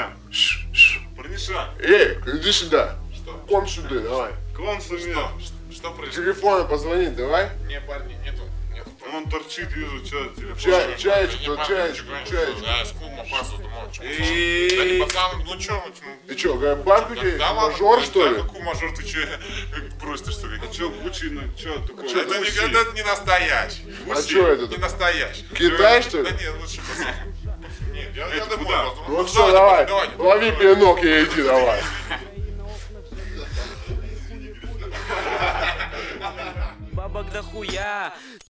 Парниша. Иди сюда. Что? Ком сюда, давай. Клон сумел. Что происходит? Телефона позвонить, давай. Не, парни, нету. Он торчит, вижу, что телефон. Чаечек, чаечек. Да, с клуба пасу, думал, что. Да И... не, пацаны, ну чё, Ты чё, банк у тебя? да ладно, Мажор, что ли? Да, какой мажор, ты чё, бросишь, что ли? Чё, Гуччи, ну чё такое? чё, Это Гуччи. это не настоящий. А чё это? Не настоящий. Китай, что Да ли? нет, лучше пацаны. Нет, я Это домой куда? просто. Ну все, давай. Лови пинок и иди, давай. Бабок дохуя.